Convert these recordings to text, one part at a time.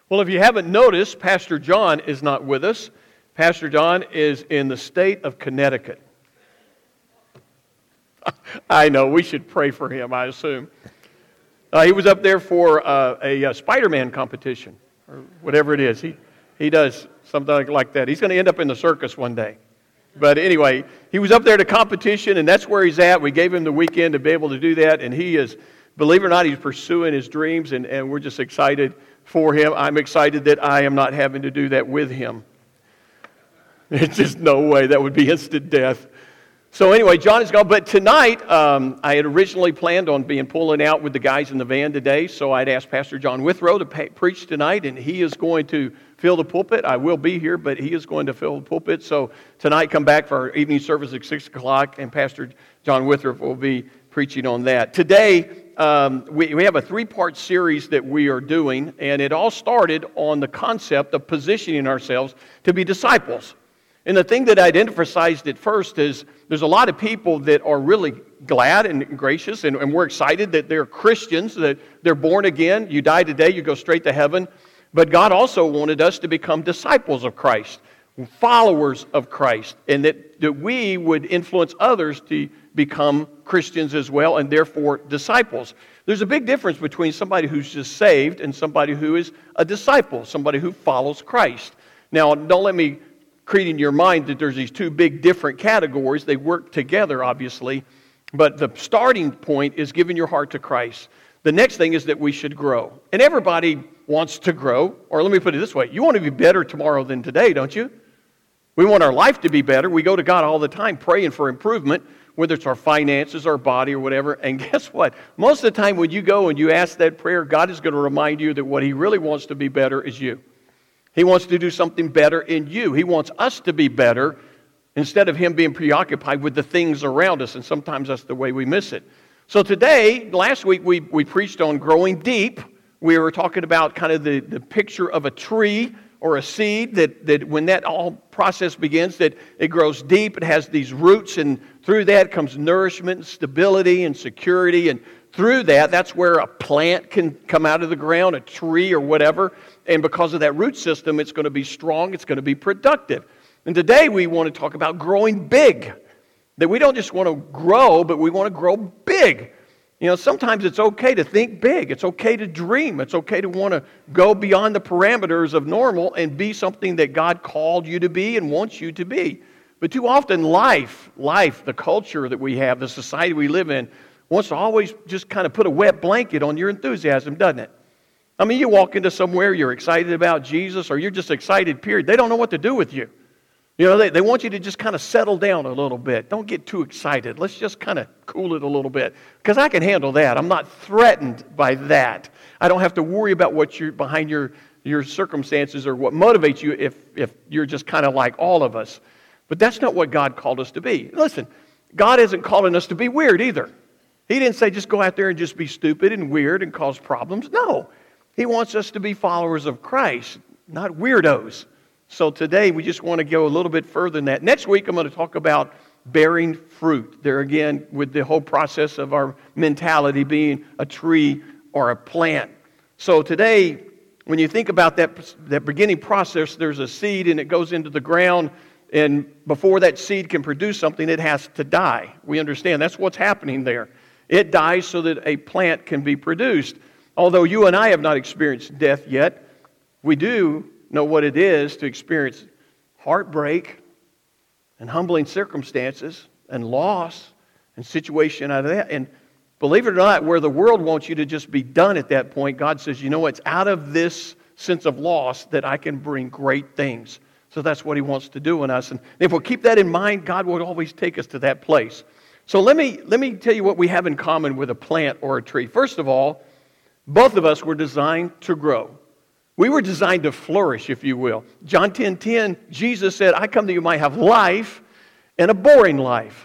Well, if you haven't noticed, Pastor John is not with us. Pastor John is in the state of Connecticut. I know, we should pray for him, I assume. He was up there for a Spider-Man competition, or whatever it is. He does something like that. He's going to end up in the circus one day. But anyway, he was up there at a competition, and that's where he's at. We gave him the weekend to be able to do that, and he is, believe it or not, he's pursuing his dreams, and we're just excited for him. I'm excited that I am not having to do that with him. There's just no way. That would be instant death. So anyway, John is gone. But tonight, I had originally planned on pulling out with the guys in the van today. So I'd asked Pastor John Withrow to preach tonight, and he is going to fill the pulpit. I will be here, but he is going to fill the pulpit. So tonight, come back for our evening service at 6 o'clock, and Pastor John Withrow will be preaching on that. Today, we have a three-part series that we are doing, and it all started on the concept of positioning ourselves to be disciples. And the thing that I'd emphasized at first is there's a lot of people that are really glad and gracious, and we're excited that they're Christians, that they're born again. You die today, you go straight to heaven. But God also wanted us to become disciples of Christ, followers of Christ, and that we would influence others to become Christians as well, and therefore disciples. There's a big difference between somebody who's just saved and somebody who is a disciple, somebody who follows Christ. Now, don't let me create in your mind that there's these two big different categories. They work together, obviously, but the starting point is giving your heart to Christ. The next thing is that we should grow. And everybody wants to grow, or let me put it this way, you want to be better tomorrow than today, don't you? We want our life to be better. We go to God all the time praying for improvement, whether it's our finances, our body, or whatever. And guess what? Most of the time when you go and you ask that prayer, God is going to remind you that what He really wants to be better is you. He wants to do something better in you. He wants us to be better instead of Him being preoccupied with the things around us. And sometimes that's the way we miss it. So today, last week, we preached on growing deep. We were talking about kind of the picture of a tree or a seed that when that all process begins, that it grows deep. It has these roots, and through that comes nourishment and stability and security. And through that, that's where a plant can come out of the ground, a tree or whatever. And because of that root system, it's going to be strong, it's going to be productive. And today we want to talk about growing big. That we don't just want to grow, but we want to grow big. You know, sometimes it's okay to think big. It's okay to dream. It's okay to want to go beyond the parameters of normal and be something that God called you to be and wants you to be. But too often life, the culture that we have, the society we live in, wants to always just kind of put a wet blanket on your enthusiasm, doesn't it? I mean, you walk into somewhere, you're excited about Jesus, or you're just excited, period. They don't know what to do with you. You know, they want you to just kind of settle down a little bit. Don't get too excited. Let's just kind of cool it a little bit. Because I can handle that. I'm not threatened by that. I don't have to worry about what you're behind your circumstances or what motivates you if you're just kind of like all of us. But that's not what God called us to be. Listen, God isn't calling us to be weird either. He didn't say just go out there and just be stupid and weird and cause problems. No. He wants us to be followers of Christ, not weirdos. So today we just want to go a little bit further than that. Next week I'm going to talk about bearing fruit. There again, with the whole process of our mentality being a tree or a plant. So today, when you think about that beginning process, there's a seed and it goes into the ground. And before that seed can produce something, it has to die. We understand that's what's happening there. It dies so that a plant can be produced. Although you and I have not experienced death yet, we do know what it is to experience heartbreak and humbling circumstances and loss and situation out of that. And believe it or not, where the world wants you to just be done at that point, God says, you know, it's out of this sense of loss that I can bring great things. So that's what He wants to do in us. And if we'll keep that in mind, God will always take us to that place. So let me tell you what we have in common with a plant or a tree. First of all, both of us were designed to grow. We were designed to flourish, if you will. John 10:10, Jesus said, I come that you might have life, and a boring life,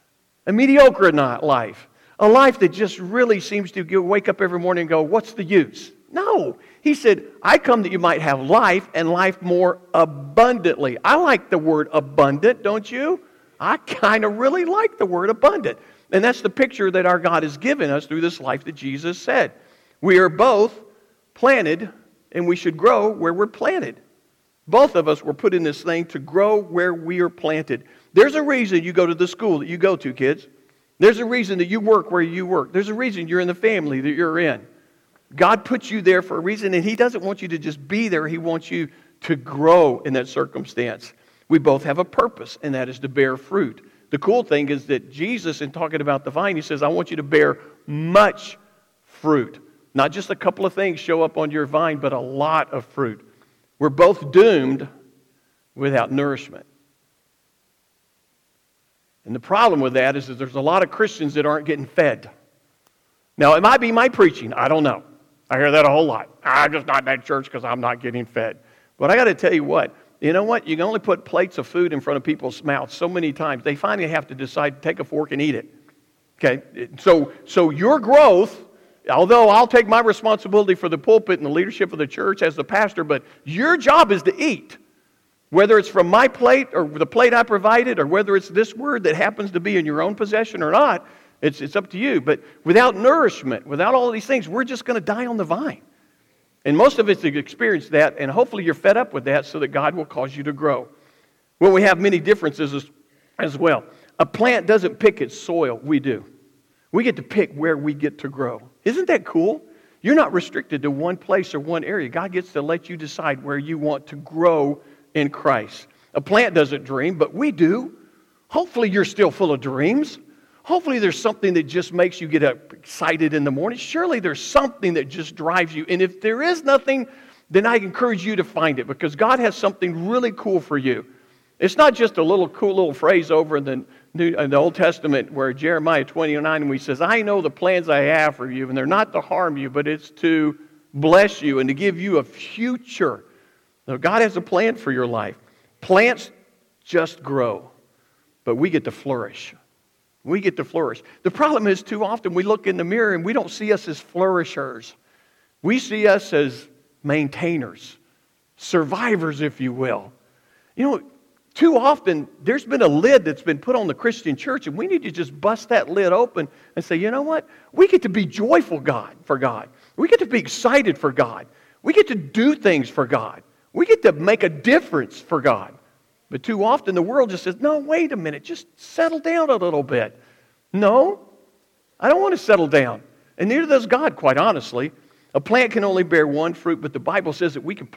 a mediocre life, a life that just really seems to wake up every morning and go, what's the use? No. He said, I come that you might have life, and life more abundantly. I like the word abundant, don't you? I kind of really like the word abundant. And that's the picture that our God has given us through this life that Jesus said. We are both planted and we should grow where we're planted. Both of us were put in this thing to grow where we are planted. There's a reason you go to the school that you go to, kids. There's a reason that you work where you work. There's a reason you're in the family that you're in. God puts you there for a reason, and He doesn't want you to just be there. He wants you to grow in that circumstance. We both have a purpose, and that is to bear fruit. The cool thing is that Jesus, in talking about the vine, He says, I want you to bear much fruit. Not just a couple of things show up on your vine, but a lot of fruit. We're both doomed without nourishment. And the problem with that is that there's a lot of Christians that aren't getting fed. Now, it might be my preaching. I don't know. I hear that a whole lot. I'm just not in that church because I'm not getting fed. But I got to tell you what. You know what? You can only put plates of food in front of people's mouths so many times. They finally have to decide to take a fork and eat it. Okay? So your growth, although I'll take my responsibility for the pulpit and the leadership of the church as the pastor, but your job is to eat. Whether it's from my plate or the plate I provided, or whether it's this word that happens to be in your own possession or not, it's up to you. But without nourishment, without all of these things, we're just going to die on the vine. And most of us have experienced that, and hopefully you're fed up with that so that God will cause you to grow. Well, we have many differences as well. A plant doesn't pick its soil, we do. We get to pick where we get to grow. Isn't that cool? You're not restricted to one place or one area. God gets to let you decide where you want to grow in Christ. A plant doesn't dream, but we do. Hopefully you're still full of dreams. Hopefully there's something that just makes you get excited in the morning. Surely there's something that just drives you. And if there is nothing, then I encourage you to find it, because God has something really cool for you. It's not just a little cool little phrase over in the Old Testament where Jeremiah 29, where He says, I know the plans I have for you, and they're not to harm you, but it's to bless you and to give you a future. Now, God has a plan for your life. Plants just grow, but we get to flourish. We get to flourish. The problem is, too often we look in the mirror and we don't see us as flourishers. We see us as maintainers, survivors, if you will. You know, too often there's been a lid that's been put on the Christian church, and we need to just bust that lid open and say, you know what? We get to be joyful for God. We get to be excited for God. We get to do things for God. We get to make a difference for God. But too often the world just says, no, wait a minute, just settle down a little bit. No, I don't want to settle down. And neither does God, quite honestly. A plant can only bear one fruit, but the Bible says that we can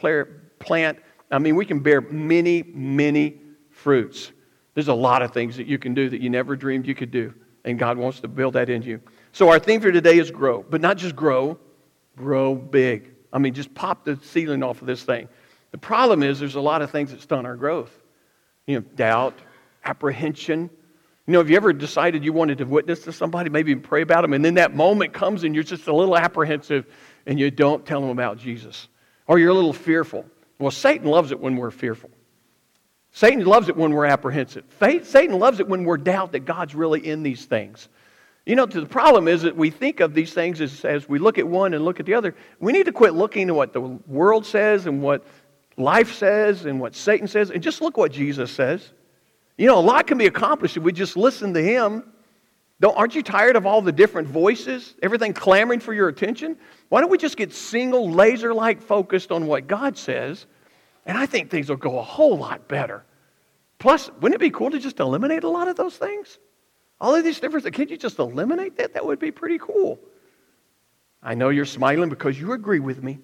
we can bear many, many fruits. There's a lot of things that you can do that you never dreamed you could do. And God wants to build that in you. So our theme for today is grow. But not just grow big. Just pop the ceiling off of this thing. The problem is there's a lot of things that stunt our growth. Doubt, apprehension. Have you ever decided you wanted to witness to somebody, maybe pray about them, and then that moment comes and you're just a little apprehensive and you don't tell them about Jesus? Or you're a little fearful. Well, Satan loves it when we're fearful. Satan loves it when we're apprehensive. Satan loves it when we're doubt that God's really in these things. The problem is that we think of these things as we look at one and look at the other. We need to quit looking at what the world says and what life says and what Satan says, and just look what Jesus says. A lot can be accomplished if we just listen to Him. Aren't you tired of all the different voices, everything clamoring for your attention? Why don't we just get single, laser-like focused on what God says, and I think things will go a whole lot better. Plus, wouldn't it be cool to just eliminate a lot of those things? All of these differences, can't you just eliminate that? That would be pretty cool. I know you're smiling because you agree with me.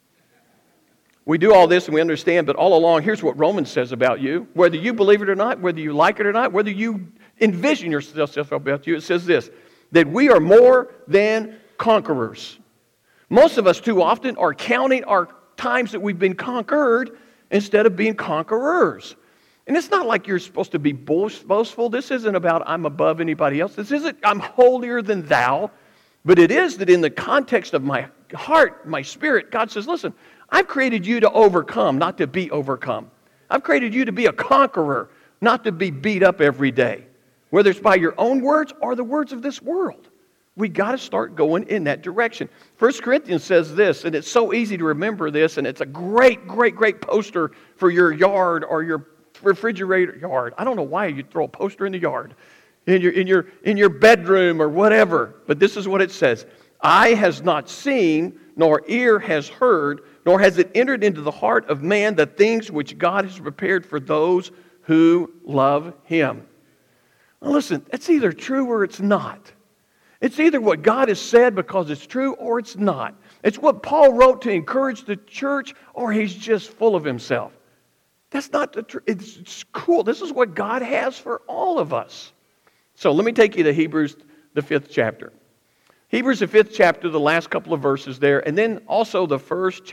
We do all this and we understand, but all along, here's what Romans says about you. Whether you believe it or not, whether you like it or not, whether you envision yourself about you, it says this, that we are more than conquerors. Most of us too often are counting our times that we've been conquered instead of being conquerors. And it's not like you're supposed to be boastful. This isn't about I'm above anybody else. This isn't I'm holier than thou. But it is that in the context of my heart, my spirit, God says, listen, I've created you to overcome, not to be overcome. I've created you to be a conqueror, not to be beat up every day. Whether it's by your own words or the words of this world. We got to start going in that direction. 1 Corinthians says this, and it's so easy to remember this, and it's a great, great, great poster for your yard or your refrigerator yard. I don't know why you'd throw a poster in the yard, in your bedroom or whatever. But this is what it says. Eye has not seen, nor ear has heard nor has it entered into the heart of man the things which God has prepared for those who love Him. Now listen, it's either true or it's not. It's either what God has said because it's true or it's not. It's what Paul wrote to encourage the church, or he's just full of himself. That's not the truth. It's cool. This is what God has for all of us. So let me take you to Hebrews, the 5th chapter. Hebrews, the 5th chapter, the last couple of verses there, and then also the first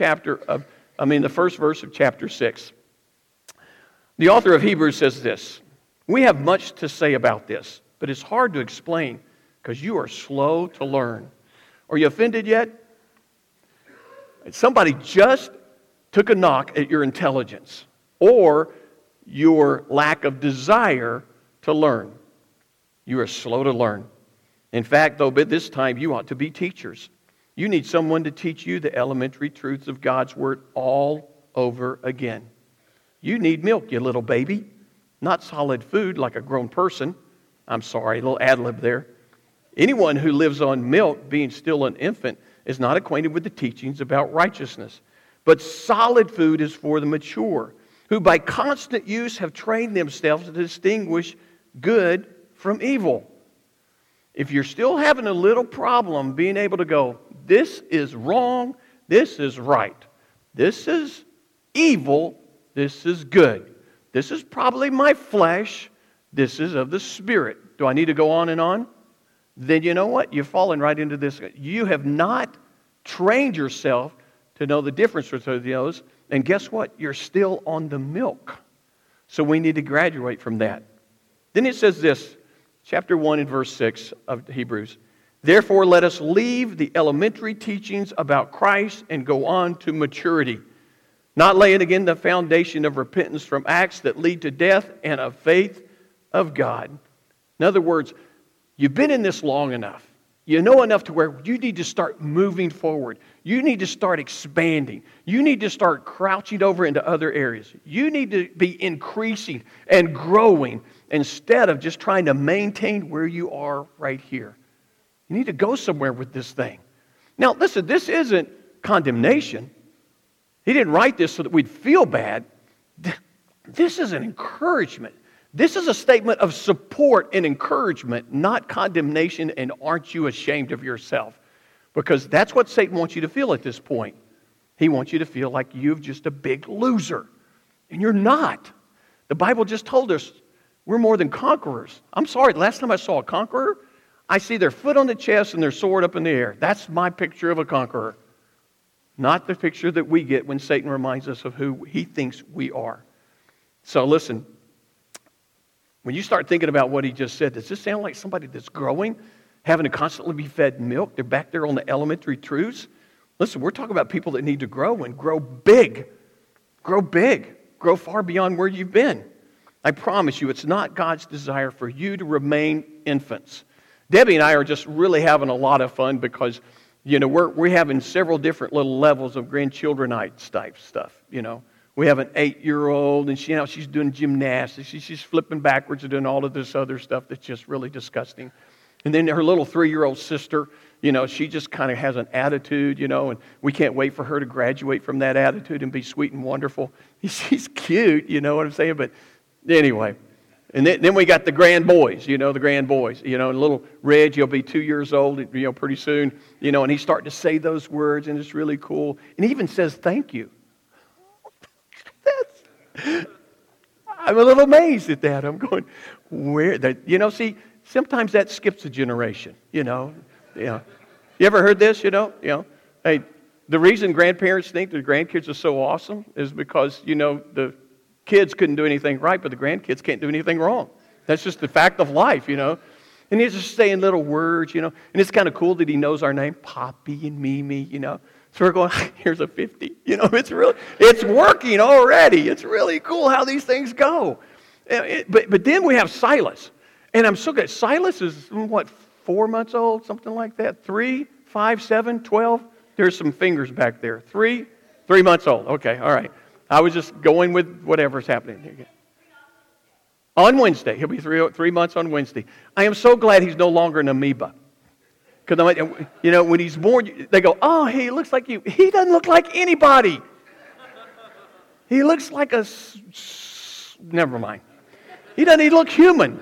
verse of chapter 6. The author of Hebrews says this: "We have much to say about this, but it's hard to explain because you are slow to learn." Are you offended yet? Somebody just took a knock at your intelligence or your lack of desire to learn. You are slow to learn. In fact, though, by this time you ought to be teachers. You need someone to teach you the elementary truths of God's Word all over again. You need milk, you little baby, not solid food like a grown person. I'm sorry, a little ad-lib there. Anyone who lives on milk, being still an infant, is not acquainted with the teachings about righteousness. But solid food is for the mature, who by constant use have trained themselves to distinguish good from evil. If you're still having a little problem being able to go, this is wrong, this is right, this is evil, this is good, this is probably my flesh, this is of the Spirit. Do I need to go on and on? Then you know what? You're falling right into this. You have not trained yourself to know the difference between those. And guess what? You're still on the milk. So we need to graduate from that. Then it says this, chapter 1 and verse 6 of Hebrews. "Therefore let us leave the elementary teachings about Christ and go on to maturity, not laying again the foundation of repentance from acts that lead to death and of faith of God." In other words, you've been in this long enough. You know enough to where you need to start moving forward. You need to start expanding. You need to start crouching over into other areas. You need to be increasing and growing instead of just trying to maintain where you are right here. You need to go somewhere with this thing. Now, listen, this isn't condemnation. He didn't write this so that we'd feel bad. This is an encouragement. This is a statement of support and encouragement, not condemnation and aren't you ashamed of yourself? Because that's what Satan wants you to feel at this point. He wants you to feel like you're just a big loser. And you're not. The Bible just told us we're more than conquerors. I'm sorry, the last time I saw a conqueror, I see their foot on the chest and their sword up in the air. That's my picture of a conqueror. Not the picture that we get when Satan reminds us of who he thinks we are. So listen. When you start thinking about what he just said, does this sound like somebody that's growing, having to constantly be fed milk? They're back there on the elementary truths. Listen, we're talking about people that need to grow and grow big. Grow big. Grow far beyond where you've been. I promise you, it's not God's desire for you to remain infants. Debbie and I are just really having a lot of fun because, we're having several different little levels of grandchildrenite type stuff, We have an 8-year-old, and she's doing gymnastics. She's flipping backwards and doing all of this other stuff that's just really disgusting. And then her little 3-year-old sister, she just kind of has an attitude, and we can't wait for her to graduate from that attitude and be sweet and wonderful. She's cute, you know what I'm saying? But anyway, and then we got the grand boys, and little Reg, he'll be 2 years old, pretty soon, and he's starting to say those words, and it's really cool. And he even says thank you. I'm a little amazed at that. I'm going, where? See, sometimes that skips a generation, You ever heard this, Hey, the reason grandparents think the grandkids are so awesome is because, the kids couldn't do anything right, but the grandkids can't do anything wrong. That's just the fact of life, And he's just saying little words, And it's kind of cool that he knows our name, Poppy and Mimi, So we're going, here's a 50. It's working already. It's really cool how these things go. But then we have Silas. And I'm so good. Silas is, 4 months old? Something like that? 3, 5, 7, 12? There's some fingers back there. 3 months old. Okay, all right. I was just going with whatever's happening. On Wednesday. He'll be 3 months on Wednesday. I am so glad he's no longer an amoeba. Because, when he's born, they go, oh, he looks like you. He doesn't look like anybody. He looks like never mind. He doesn't even look human.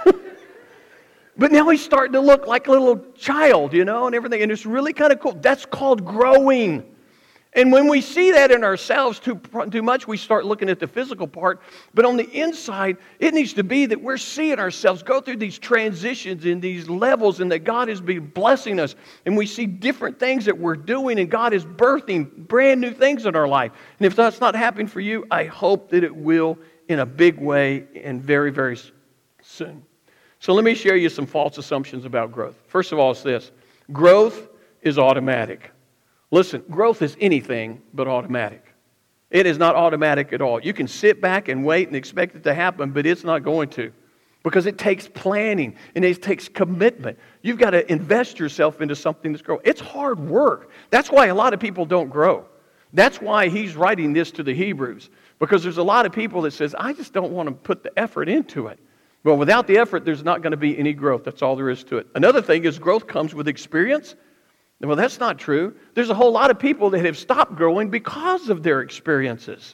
But now he's starting to look like a little child, and everything. And it's really kind of cool. That's called growing. And when we see that in ourselves too much, we start looking at the physical part. But on the inside, it needs to be that we're seeing ourselves go through these transitions and these levels, and that God is blessing us. And we see different things that we're doing, and God is birthing brand new things in our life. And if that's not happening for you, I hope that it will in a big way and very, very soon. So let me share you some false assumptions about growth. First of all, it's this. Growth is automatic. Listen, growth is anything but automatic. It is not automatic at all. You can sit back and wait and expect it to happen, but it's not going to. Because it takes planning and it takes commitment. You've got to invest yourself into something that's growing. It's hard work. That's why a lot of people don't grow. That's why he's writing this to the Hebrews. Because there's a lot of people that says, I just don't want to put the effort into it. Well, without the effort, there's not going to be any growth. That's all there is to it. Another thing is growth comes with experience. Well, that's not true. There's a whole lot of people that have stopped growing because of their experiences.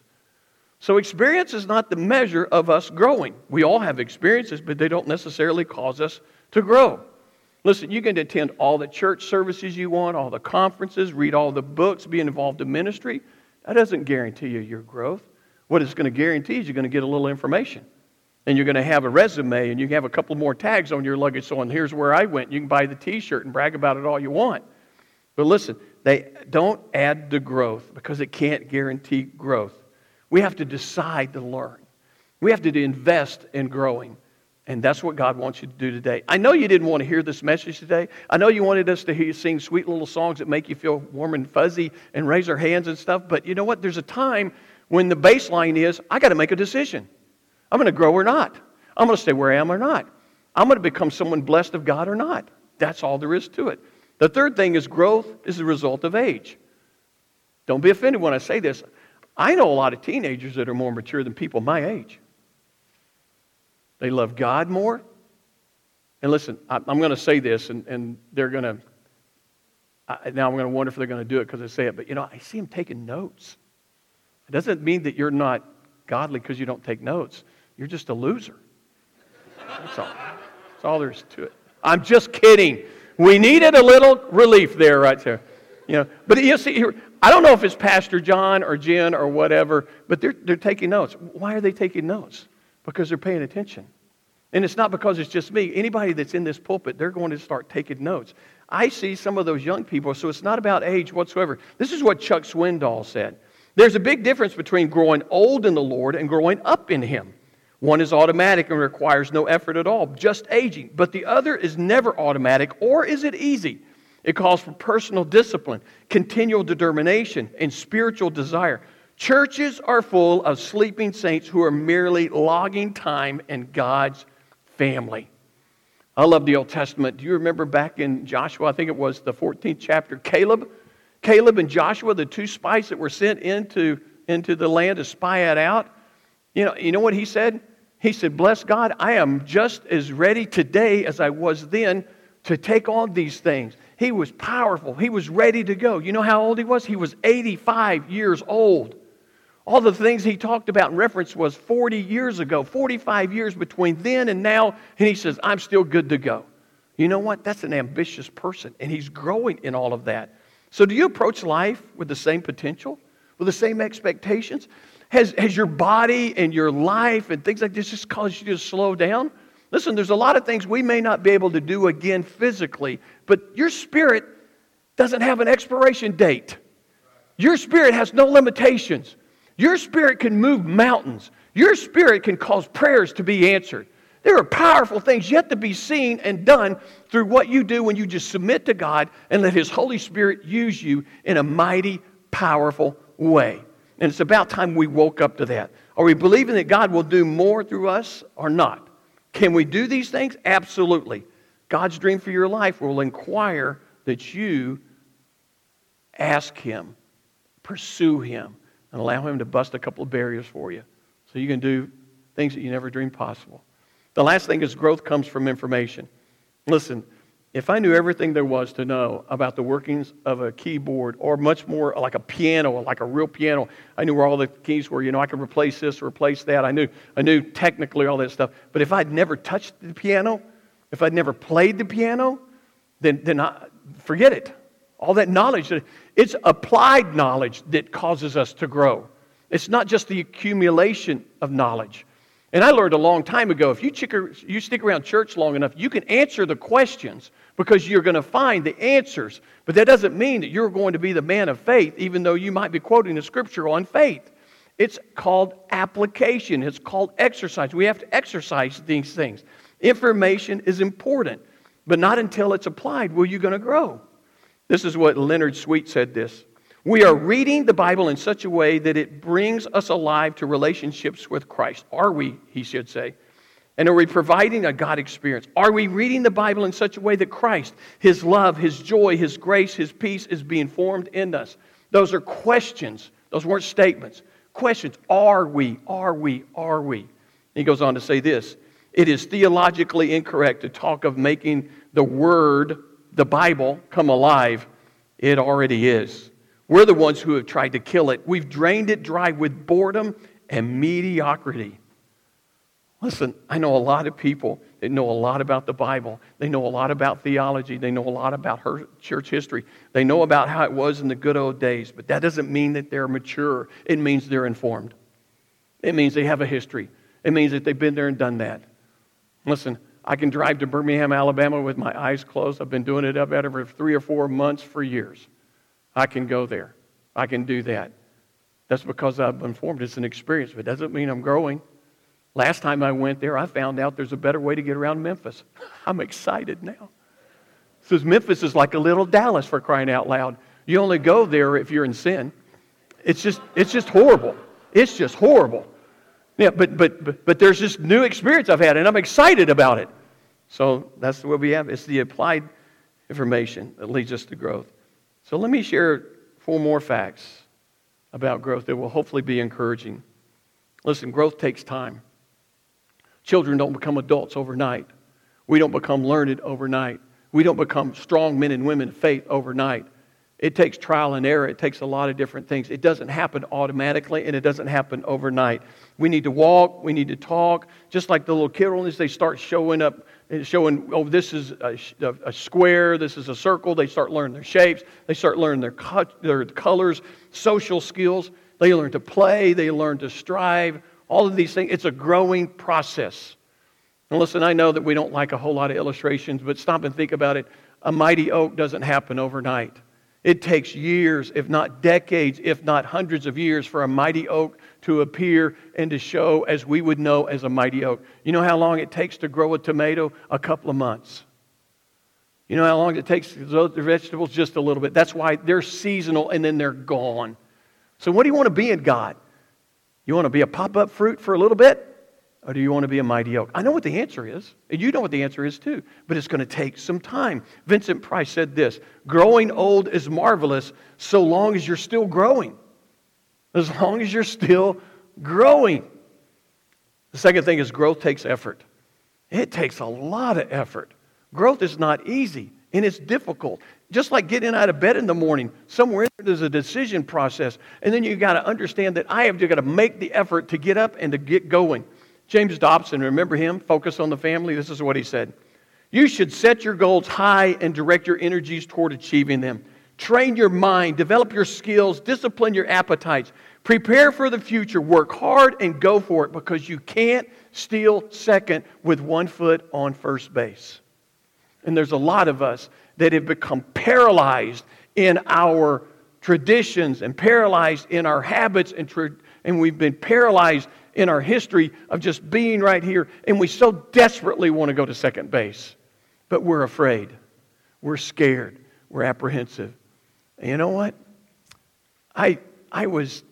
So experience is not the measure of us growing. We all have experiences, but they don't necessarily cause us to grow. Listen, you can attend all the church services you want, all the conferences, read all the books, be involved in ministry. That doesn't guarantee you your growth. What it's going to guarantee is you're going to get a little information. And you're going to have a resume, and you can have a couple more tags on your luggage. So, and here's where I went. You can buy the T-shirt and brag about it all you want. But listen, they don't add to growth because it can't guarantee growth. We have to decide to learn. We have to invest in growing. And that's what God wants you to do today. I know you didn't want to hear this message today. I know you wanted us to hear you sing sweet little songs that make you feel warm and fuzzy and raise our hands and stuff. But you know what? There's a time when the baseline is, I got to make a decision. I'm going to grow or not. I'm going to stay where I am or not. I'm going to become someone blessed of God or not. That's all there is to it. The third thing is growth is the result of age. Don't be offended when I say this. I know a lot of teenagers that are more mature than people my age. They love God more. And listen, I'm going to say this, and they're going to, now I'm going to wonder if they're going to do it because I say it, but I see them taking notes. It doesn't mean that you're not godly because you don't take notes. You're just a loser. That's all. That's all there is to it. I'm just kidding. We needed a little relief there, right there. But you see here, I don't know if it's Pastor John or Jen or whatever, but they're taking notes. Why are they taking notes? Because they're paying attention. And it's not because it's just me. Anybody that's in this pulpit, they're going to start taking notes. I see some of those young people, so it's not about age whatsoever. This is what Chuck Swindoll said. There's a big difference between growing old in the Lord and growing up in Him. One is automatic and requires no effort at all, just aging. But the other is never automatic, or is it easy? It calls for personal discipline, continual determination, and spiritual desire. Churches are full of sleeping saints who are merely logging time in God's family. I love the Old Testament. Do you remember back in Joshua, I think it was the 14th chapter, Caleb and Joshua, the two spies that were sent into the land to spy it out? You know what he said? He said, bless God, I am just as ready today as I was then to take on these things. He was powerful. He was ready to go. You know how old he was? He was 85 years old. All the things he talked about in reference was 40 years ago, 45 years between then and now, and he says, I'm still good to go. You know what? That's an ambitious person, and he's growing in all of that. So do you approach life with the same potential, with the same expectations? Has your body and your life and things like this just caused you to slow down? Listen, there's a lot of things we may not be able to do again physically, but your spirit doesn't have an expiration date. Your spirit has no limitations. Your spirit can move mountains. Your spirit can cause prayers to be answered. There are powerful things yet to be seen and done through what you do when you just submit to God and let His Holy Spirit use you in a mighty, powerful way. And it's about time we woke up to that. Are we believing that God will do more through us or not? Can we do these things? Absolutely. God's dream for your life will inquire that you ask Him, pursue Him, and allow Him to bust a couple of barriers for you so you can do things that you never dreamed possible. The last thing is growth comes from information. Listen, If I knew everything there was to know about the workings of a keyboard, or much more like a piano, like a real piano, I knew where all the keys were. I could replace this or replace that. I knew technically all that stuff. But if I'd never touched the piano, if I'd never played the piano, then forget it. All that knowledge, it's applied knowledge that causes us to grow. It's not just the accumulation of knowledge. And I learned a long time ago, if you stick around church long enough, you can answer the questions because you're going to find the answers. But that doesn't mean that you're going to be the man of faith, even though you might be quoting the Scripture on faith. It's called application. It's called exercise. We have to exercise these things. Information is important, but not until it's applied will you going to grow. This is what Leonard Sweet said this. We are reading the Bible in such a way that it brings us alive to relationships with Christ. Are we, he should say. And are we providing a God experience? Are we reading the Bible in such a way that Christ, His love, His joy, His grace, His peace is being formed in us? Those are questions. Those weren't statements. Questions. Are we? Are we? Are we? He goes on to say this. It is theologically incorrect to talk of making the Word, the Bible, come alive. It already is. We're the ones who have tried to kill it. We've drained it dry with boredom and mediocrity. Listen, I know a lot of people that know a lot about the Bible. They know a lot about theology. They know a lot about her church history. They know about how it was in the good old days. But that doesn't mean that they're mature. It means they're informed. It means they have a history. It means that they've been there and done that. Listen, I can drive to Birmingham, Alabama with my eyes closed. I've been doing it about every 3 or 4 months for years. I can go there. I can do that. That's because I've been informed. It's an experience, but it doesn't mean I'm growing. Last time I went there, I found out there's a better way to get around Memphis. I'm excited now. Says Memphis is like a little Dallas, for crying out loud. You only go there if you're in sin. It's just horrible. It's just horrible. Yeah, but there's this new experience I've had, and I'm excited about it. So that's what we have. It's the applied information that leads us to growth. So let me share 4 more facts about growth that will hopefully be encouraging. Listen, growth takes time. Children don't become adults overnight. We don't become learned overnight. We don't become strong men and women of faith overnight. It takes trial and error. It takes a lot of different things. It doesn't happen automatically, and it doesn't happen overnight. We need to walk. We need to talk. Just like the little kiddos, they start showing up, oh, this is a square, this is a circle. They start learning their shapes. They start learning their colors, social skills. They learn to play. They learn to strive. All of these things. It's a growing process. And listen, I know that we don't like a whole lot of illustrations, but stop and think about it. A mighty oak doesn't happen overnight. It takes years, if not decades, if not hundreds of years for a mighty oak to appear and to show as we would know as a mighty oak. You know how long it takes to grow a tomato? A couple of months. You know how long it takes to grow the vegetables? Just a little bit. That's why they're seasonal and then they're gone. So what do you want to be in God? You want to be a pop-up fruit for a little bit? Or do you want to be a mighty oak? I know what the answer is, and you know what the answer is too, but it's going to take some time. Vincent Price said this, growing old is marvelous so long as you're still growing. As long as you're still growing. The second thing is growth takes effort. It takes a lot of effort. Growth is not easy, and it's difficult. Just like getting out of bed in the morning, somewhere there's a decision process, and then you got to understand that I have got to make the effort to get up and to get going. James Dobson, remember him? Focus on the family. This is what he said. You should set your goals high and direct your energies toward achieving them. Train your mind, develop your skills, discipline your appetites. Prepare for the future, work hard and go for it because you can't steal second with 1 foot on first base. And there's a lot of us that have become paralyzed in our traditions and paralyzed in our habits and we've been paralyzed in our history of just being right here, and we so desperately want to go to second base. But we're afraid. We're scared. We're apprehensive. And you know what? I was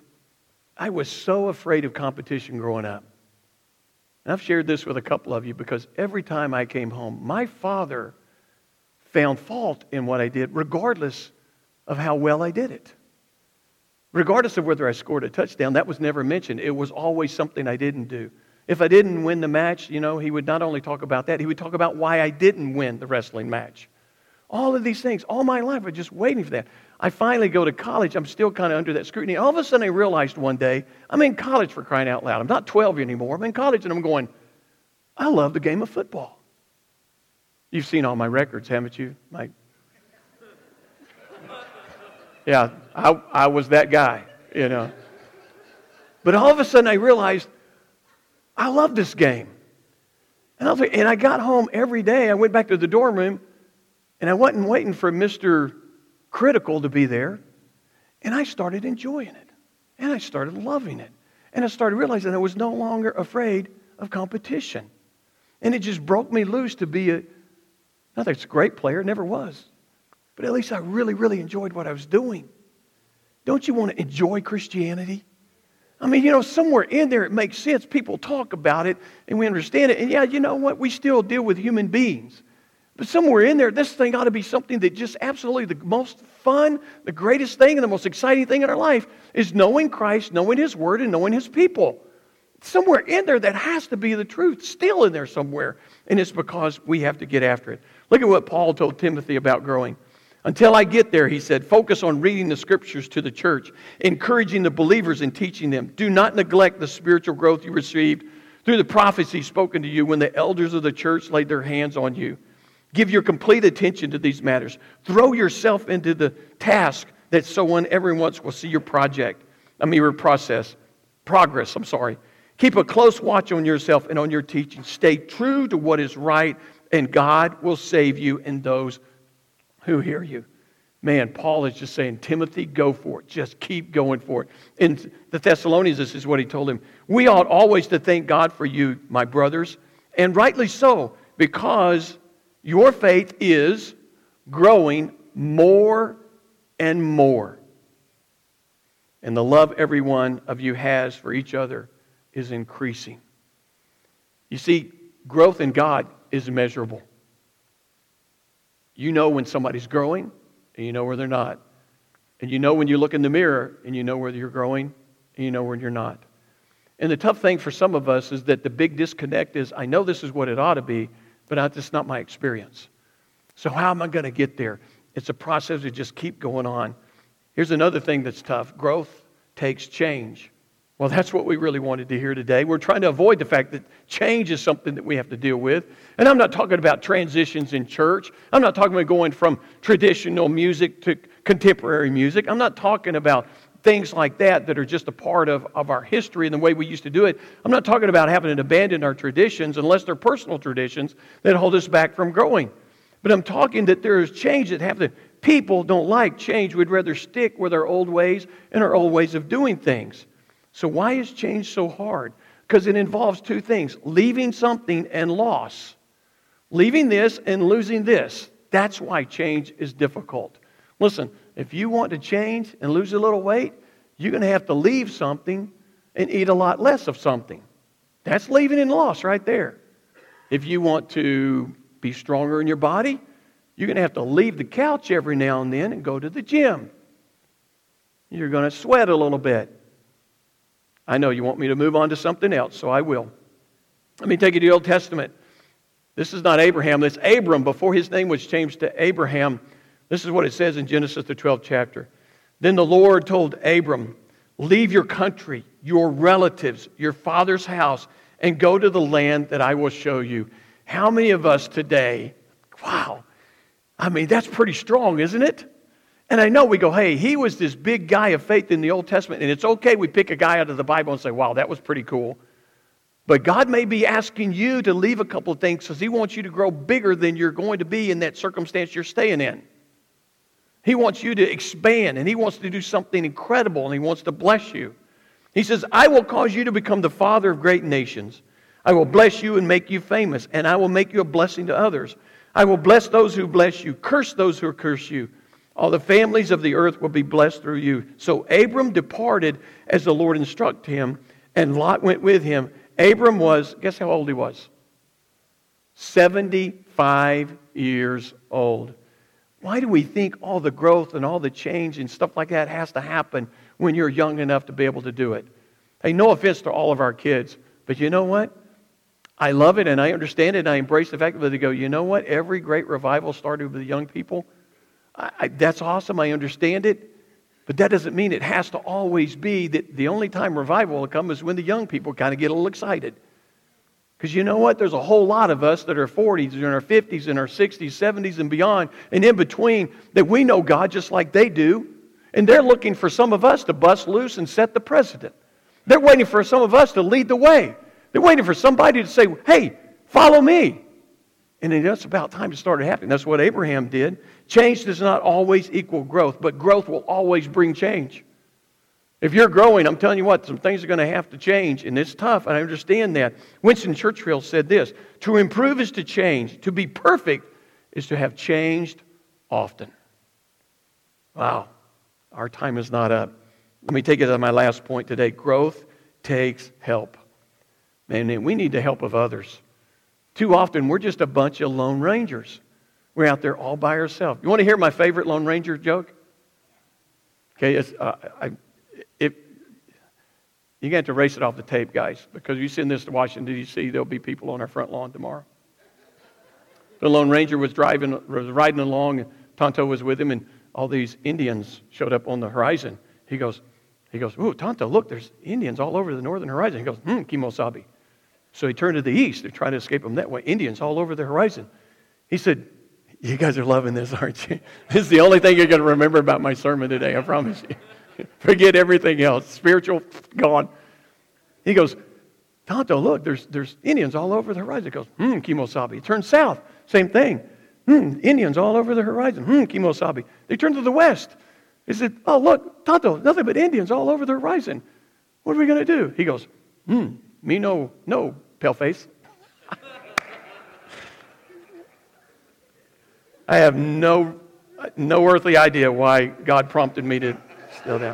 so afraid of competition growing up. And I've shared this with a couple of you because every time I came home, my father found fault in what I did, regardless of how well I did it. Regardless of whether I scored a touchdown, that was never mentioned. It was always something I didn't do. If I didn't win the match, he would not only talk about that, he would talk about why I didn't win the wrestling match. All of these things, all my life, I'm just waiting for that. I finally go to college. I'm still kind of under that scrutiny. All of a sudden, I realized one day, I'm in college, for crying out loud. I'm not 12 anymore. I'm in college, and I'm going, I love the game of football. You've seen all my records, haven't you? Yeah, I was that guy, you know. But all of a sudden, I realized, I love this game. And I got home every day. I went back to the dorm room, and I wasn't waiting for Mr. Critical to be there. And I started enjoying it. And I started loving it. And I started realizing I was no longer afraid of competition. And it just broke me loose to be not that it's a great player, never was. But at least I really, really enjoyed what I was doing. Don't you want to enjoy Christianity? I mean, you know, somewhere in there it makes sense. People talk about it and we understand it. And yeah, you know what? We still deal with human beings. But somewhere in there, this thing ought to be something that just absolutely the most fun, the greatest thing, and the most exciting thing in our life is knowing Christ, knowing His Word, and knowing His people. Somewhere in there, that has to be the truth, still in there somewhere. And it's because we have to get after it. Look at what Paul told Timothy about growing. Until I get there, he said, focus on reading the Scriptures to the church, encouraging the believers and teaching them. Do not neglect the spiritual growth you received through the prophecy spoken to you when the elders of the church laid their hands on you. Give your complete attention to these matters. Throw yourself into the task that someone every once will see your progress. Keep a close watch on yourself and on your teaching. Stay true to what is right, and God will save you and those who hear you. Man, Paul is just saying, Timothy, go for it. Just keep going for it. In the Thessalonians, this is what he told him. We ought always to thank God for you, my brothers, and rightly so, because your faith is growing more and more. And the love every one of you has for each other is increasing. You see, growth in God is measurable. You know when somebody's growing, and you know where they're not. And you know when you look in the mirror, and you know whether you're growing, and you know when you're not. And the tough thing for some of us is that the big disconnect is, I know this is what it ought to be, but that's not my experience. So how am I going to get there? It's a process to just keep going on. Here's another thing that's tough. Growth takes change. Well, that's what we really wanted to hear today. We're trying to avoid the fact that change is something that we have to deal with. And I'm not talking about transitions in church. I'm not talking about going from traditional music to contemporary music. I'm not talking about things like that are just a part of our history and the way we used to do it. I'm not talking about having to abandon our traditions unless they're personal traditions that hold us back from growing. But I'm talking that there is change that happens. People don't like change. We'd rather stick with our old ways and our old ways of doing things. So why is change so hard? Because it involves two things: leaving something and loss. Leaving this and losing this. That's why change is difficult. Listen, if you want to change and lose a little weight, you're going to have to leave something and eat a lot less of something. That's leaving and loss right there. If you want to be stronger in your body, you're going to have to leave the couch every now and then and go to the gym. You're going to sweat a little bit. I know you want me to move on to something else, so I will. Let me take you to the Old Testament. This is not Abraham, it's Abram. Before his name was changed to Abraham, this is what it says in Genesis, the 12th chapter. Then the Lord told Abram, leave your country, your relatives, your father's house, and go to the land that I will show you. How many of us today, wow, I mean, that's pretty strong, isn't it? And I know we go, hey, he was this big guy of faith in the Old Testament, and it's okay we pick a guy out of the Bible and say, wow, that was pretty cool. But God may be asking you to leave a couple of things because He wants you to grow bigger than you're going to be in that circumstance you're staying in. He wants you to expand, and He wants to do something incredible, and He wants to bless you. He says, I will cause you to become the father of great nations. I will bless you and make you famous, and I will make you a blessing to others. I will bless those who bless you, curse those who curse you. All the families of the earth will be blessed through you. So Abram departed as the Lord instructed him, and Lot went with him. Abram was, guess how old he was? 75 years old. Why do we think all the growth and all the change and stuff like that has to happen when you're young enough to be able to do it? Hey, no offense to all of our kids, but you know what? I love it and I understand it and I embrace the fact that they go, you know what? Every great revival started with the young people. That's awesome. I understand it. But that doesn't mean it has to always be that the only time revival will come is when the young people kind of get a little excited. Because you know what? There's a whole lot of us that are 40s, in our 50s, in our 60s, 70s, and beyond, and in between, that we know God just like they do. And they're looking for some of us to bust loose and set the precedent. They're waiting for some of us to lead the way. They're waiting for somebody to say, hey, follow me. And then it's about time it started happening. That's what Abraham did. Change does not always equal growth, but growth will always bring change. If you're growing, I'm telling you what, some things are going to have to change, and it's tough, and I understand that. Winston Churchill said this, to improve is to change. To be perfect is to have changed often. Wow, our time is not up. Let me take it to my last point today. Growth takes help. Man, we need the help of others. Too often, we're just a bunch of lone rangers. We're out there all by ourselves. You want to hear my favorite Lone Ranger joke? Okay, you got to erase it off the tape, guys, because you send this to Washington, D.C., there'll be people on our front lawn tomorrow. The Lone Ranger was riding along, and Tonto was with him, and all these Indians showed up on the horizon. He goes, ooh, Tonto, look, there's Indians all over the northern horizon. He goes, Kimosabe. So he turned to the east to try to escape them that way. Indians all over the horizon. He said, you guys are loving this, aren't you? This is the only thing you're going to remember about my sermon today, I promise you. Forget everything else. Spiritual, gone. He goes, Tonto, look, there's Indians all over the horizon. He goes, Kimosabe. He turns south, same thing. Indians all over the horizon. Kimosabe. They turn to the west. He said, oh, look, Tonto, nothing but Indians all over the horizon. What are we going to do? He goes, me no, paleface. I have no earthly idea why God prompted me to still down.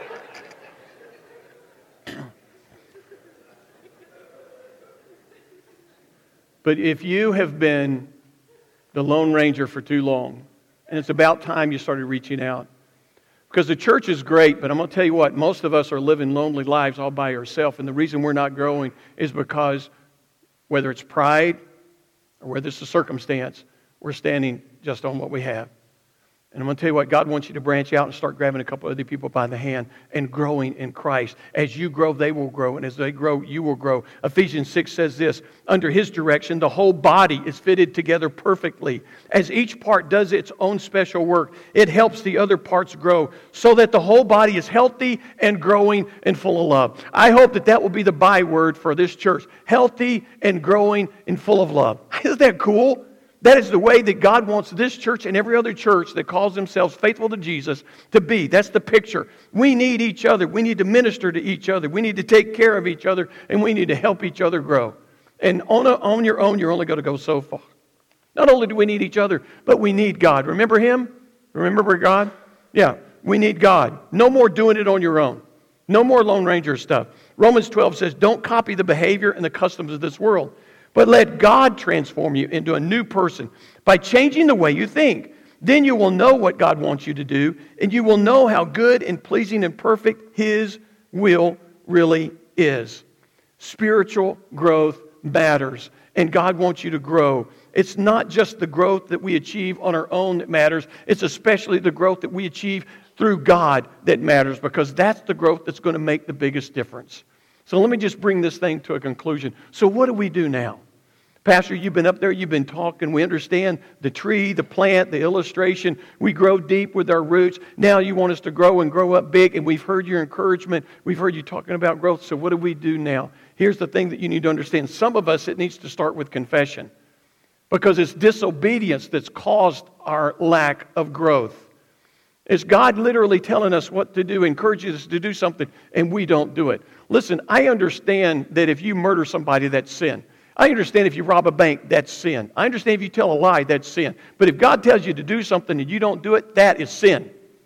But if you have been the Lone Ranger for too long, and it's about time you started reaching out, because the church is great, but I'm going to tell you what, most of us are living lonely lives all by ourselves, and the reason we're not growing is because whether it's pride or whether it's a circumstance, we're standing just on what we have. And I'm going to tell you what, God wants you to branch out and start grabbing a couple other people by the hand and growing in Christ. As you grow, they will grow. And as they grow, you will grow. Ephesians 6 says this, under His direction, the whole body is fitted together perfectly. As each part does its own special work, it helps the other parts grow so that the whole body is healthy and growing and full of love. I hope that will be the byword for this church. Healthy and growing and full of love. Isn't that cool? That is the way that God wants this church and every other church that calls themselves faithful to Jesus to be. That's the picture. We need each other. We need to minister to each other. We need to take care of each other, and we need to help each other grow. And on your own, you're only going to go so far. Not only do we need each other, but we need God. Remember Him? Remember God? Yeah, we need God. No more doing it on your own. No more Lone Ranger stuff. Romans 12 says, don't copy the behavior and the customs of this world, but let God transform you into a new person by changing the way you think. Then you will know what God wants you to do, and you will know how good and pleasing and perfect His will really is. Spiritual growth matters, and God wants you to grow. It's not just the growth that we achieve on our own that matters. It's especially the growth that we achieve through God that matters, because that's the growth that's going to make the biggest difference. So let me just bring this thing to a conclusion. So what do we do now? Pastor, you've been up there, you've been talking. We understand the tree, the plant, the illustration. We grow deep with our roots. Now you want us to grow and grow up big, and we've heard your encouragement. We've heard you talking about growth. So what do we do now? Here's the thing that you need to understand. Some of us, it needs to start with confession, because it's disobedience that's caused our lack of growth. It's God literally telling us what to do, encouraging us to do something, and we don't do it. Listen, I understand that if you murder somebody, that's sin. I understand if you rob a bank, that's sin. I understand if you tell a lie, that's sin. But if God tells you to do something and you don't do it, that is sin.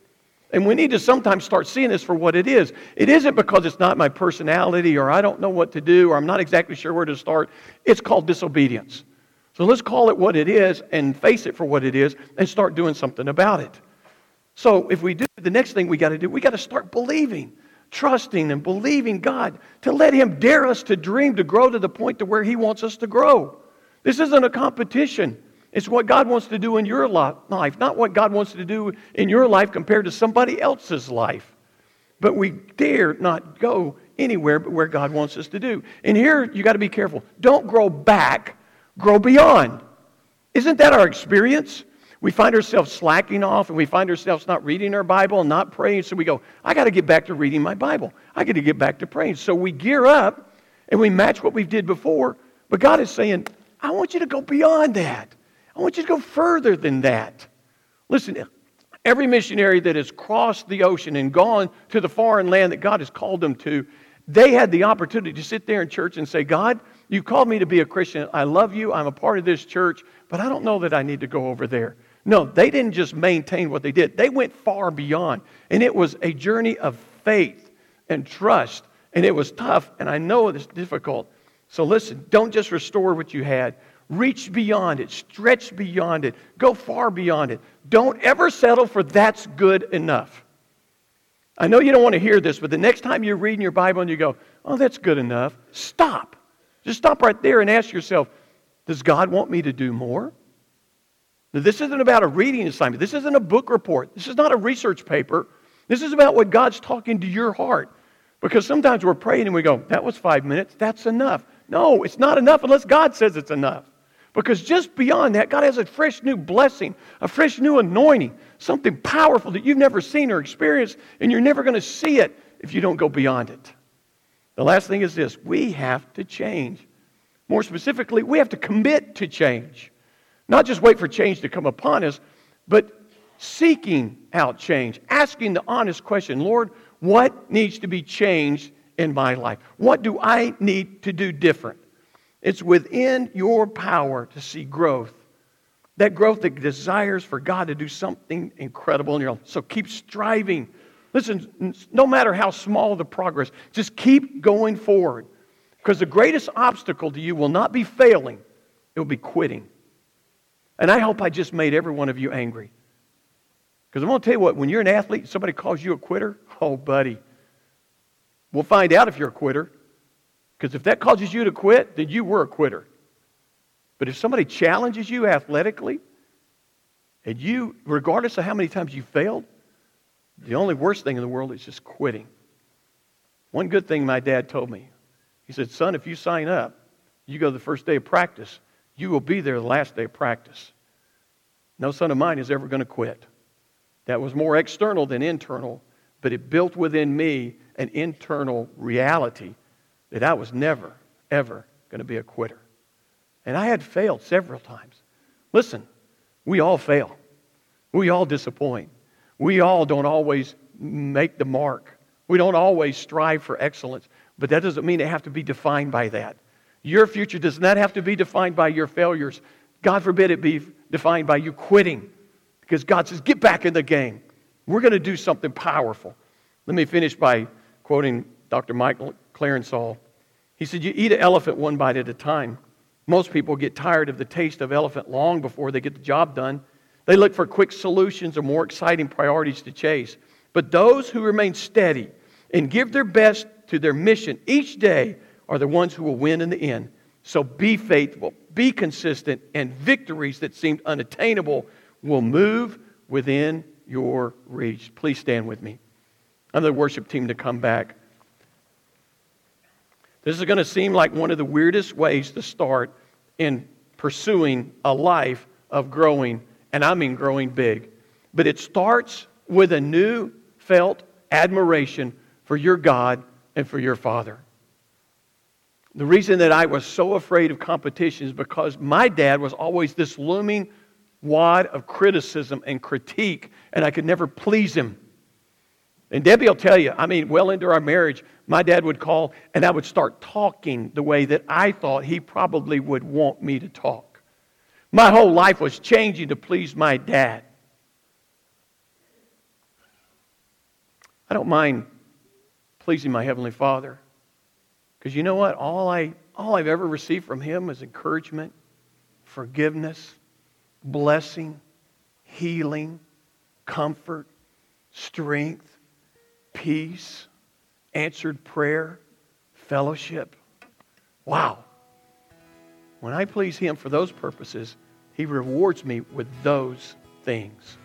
And we need to sometimes start seeing this for what it is. It isn't because it's not my personality, or I don't know what to do, or I'm not exactly sure where to start. It's called disobedience. So let's call it what it is and face it for what it is and start doing something about it. So if we do, the next thing we got to do, we got to start believing. trusting and believing God to let Him dare us to dream, to grow to the point to where He wants us to grow. This isn't a competition. It's what God wants to do in your life, not what God wants to do in your life compared to somebody else's life. But we dare not go anywhere but where God wants us to do. And here, you got to be careful. Don't grow back, grow beyond. Isn't that our experience? We find ourselves slacking off, and we find ourselves not reading our Bible and not praying. So we go, I got to get back to reading my Bible. I got to get back to praying. So we gear up, and we match what we did before. But God is saying, I want you to go beyond that. I want you to go further than that. Listen, every missionary that has crossed the ocean and gone to the foreign land that God has called them to, they had the opportunity to sit there in church and say, God, you called me to be a Christian. I love you. I'm a part of this church, but I don't know that I need to go over there. No, they didn't just maintain what they did. They went far beyond. And it was a journey of faith and trust. And it was tough, and I know it's difficult. So listen, don't just restore what you had. Reach beyond it. Stretch beyond it. Go far beyond it. Don't ever settle for that's good enough. I know you don't want to hear this, but the next time you're reading your Bible and you go, oh, that's good enough, stop. Just stop right there and ask yourself, does God want me to do more? Now, this isn't about a reading assignment. This isn't a book report. This is not a research paper. This is about what God's talking to your heart. Because sometimes we're praying and we go, that was 5 minutes. That's enough. No, it's not enough unless God says it's enough. Because just beyond that, God has a fresh new blessing, a fresh new anointing, something powerful that you've never seen or experienced, and you're never going to see it if you don't go beyond it. The last thing is this: we have to change. More specifically, we have to commit to change. Not just wait for change to come upon us, but seeking out change, asking the honest question, Lord, what needs to be changed in my life? What do I need to do different? It's within your power to see growth. That growth that desires for God to do something incredible in your life. So keep striving. Listen, no matter how small the progress, just keep going forward. Because the greatest obstacle to you will not be failing, it will be quitting. And I hope I just made every one of you angry. Because I'm going to tell you what, when you're an athlete, somebody calls you a quitter, oh, buddy, we'll find out if you're a quitter. Because if that causes you to quit, then you were a quitter. But if somebody challenges you athletically, and you, regardless of how many times you failed, the only worst thing in the world is just quitting. One good thing my dad told me, he said, son, if you sign up, you go the first day of practice, you will be there the last day of practice. No son of mine is ever going to quit. That was more external than internal, but it built within me an internal reality that I was never, ever going to be a quitter. And I had failed several times. Listen, we all fail. We all disappoint. We all don't always make the mark. We don't always strive for excellence. But that doesn't mean it have to be defined by that. Your future does not have to be defined by your failures. God forbid it be defined by you quitting. Because God says, get back in the game. We're going to do something powerful. Let me finish by quoting Dr. Michael Clarenceau. He said, you eat an elephant one bite at a time. Most people get tired of the taste of elephant long before they get the job done. They look for quick solutions or more exciting priorities to chase. But those who remain steady and give their best to their mission each day are the ones who will win in the end. So be faithful, be consistent, and victories that seemed unattainable will move within your reach. Please stand with me. I'm the worship team to come back. This is going to seem like one of the weirdest ways to start in pursuing a life of growing, and I mean growing big. But it starts with a new felt admiration for your God and for your Father. The reason that I was so afraid of competition is because my dad was always this looming wad of criticism and critique, and I could never please him. And Debbie will tell you, well into our marriage, my dad would call and I would start talking the way that I thought he probably would want me to talk. My whole life was changing to please my dad. I don't mind pleasing my Heavenly Father. Because you know what? All I've ever received from Him is encouragement, forgiveness, blessing, healing, comfort, strength, peace, answered prayer, fellowship. Wow. When I please Him for those purposes, He rewards me with those things.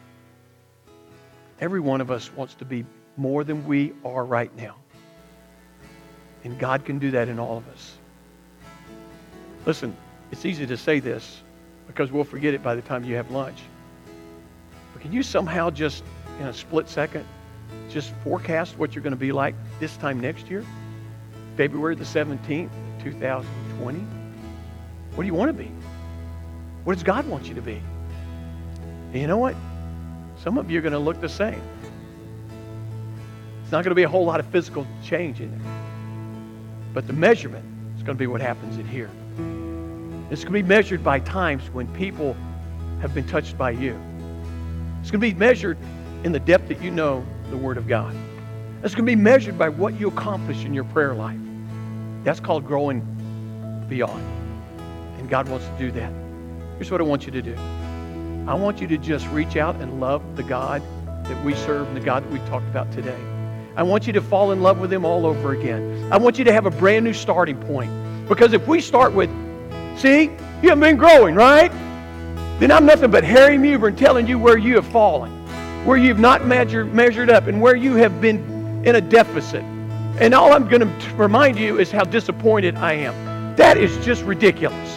Every one of us wants to be more than we are right now. And God can do that in all of us. Listen, it's easy to say this because we'll forget it by the time you have lunch. But can you somehow just, in a split second, just forecast what you're going to be like this time next year? February the 17th, 2020? What do you want to be? What does God want you to be? And you know what? Some of you are going to look the same. It's not going to be a whole lot of physical change in there. But the measurement is going to be what happens in here. It's going to be measured by times when people have been touched by you. It's going to be measured in the depth that you know the Word of God. It's going to be measured by what you accomplish in your prayer life. That's called growing beyond. And God wants to do that. Here's what I want you to do. I want you to just reach out and love the God that we serve and the God that we talked about today. I want you to fall in love with Him all over again. I want you to have a brand new starting point. Because if we start with, see, you haven't been growing, right? Then I'm nothing but Harry Mewburn telling you where you have fallen, where you've not measured up, and where you have been in a deficit. And all I'm going to remind you is how disappointed I am. That is just ridiculous.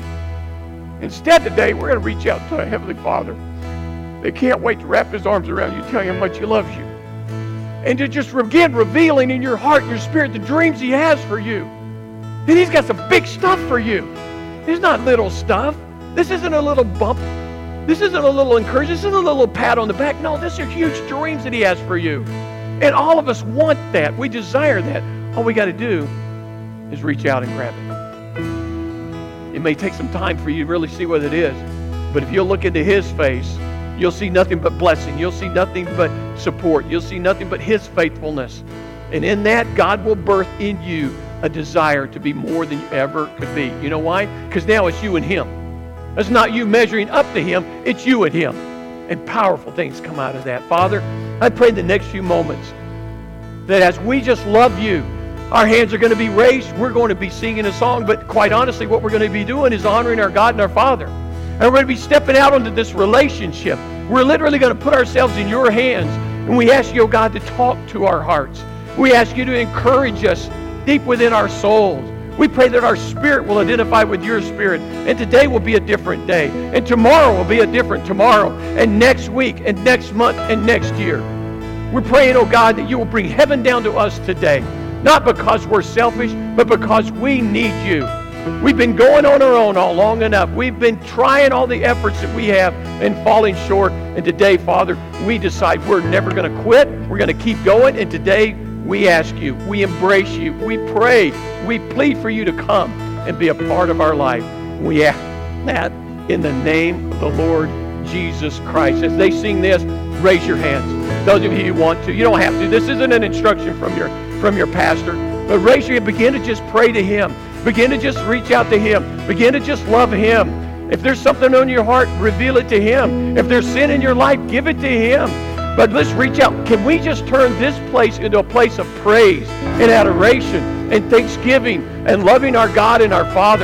Instead today, we're going to reach out to our Heavenly Father. They can't wait to wrap His arms around you, tell you how much He loves you. And to just begin revealing in your heart, your spirit, the dreams He has for you. That He's got some big stuff for you. It's not little stuff. This isn't a little bump. This isn't a little encouragement. This isn't a little pat on the back. No, these are huge dreams that He has for you. And all of us want that. We desire that. All we got to do is reach out and grab it. It may take some time for you to really see what it is. But if you'll look into His face, you'll see nothing but blessing. You'll see nothing but support. You'll see nothing but His faithfulness. And in that, God will birth in you a desire to be more than you ever could be. You know why? Because now it's you and Him. It's not you measuring up to Him. It's you and Him. And powerful things come out of that. Father, I pray in the next few moments that as we just love You, our hands are going to be raised. We're going to be singing a song. But quite honestly, what we're going to be doing is honoring our God and our Father. And we're going to be stepping out into this relationship. We're literally going to put ourselves in Your hands. And we ask You, oh God, to talk to our hearts. We ask You to encourage us deep within our souls. We pray that our spirit will identify with Your spirit. And today will be a different day. And tomorrow will be a different tomorrow. And next week and next month and next year. We're praying, oh God, that You will bring heaven down to us today. Not because we're selfish, but because we need You. We've been going on our own all long enough. We've been trying all the efforts that we have and falling short. And today, Father, we decide we're never going to quit. We're going to keep going. And today, we ask You, we embrace You, we pray, we plead for You to come and be a part of our life. We ask that in the name of the Lord Jesus Christ. As they sing this, raise your hands. Those of you who want to. You don't have to. This isn't an instruction from your pastor. But raise your hand. Begin to just pray to Him. Begin to just reach out to Him. Begin to just love Him. If there's something on your heart, reveal it to Him. If there's sin in your life, give it to Him. But let's reach out. Can we just turn this place into a place of praise and adoration and thanksgiving and loving our God and our Father?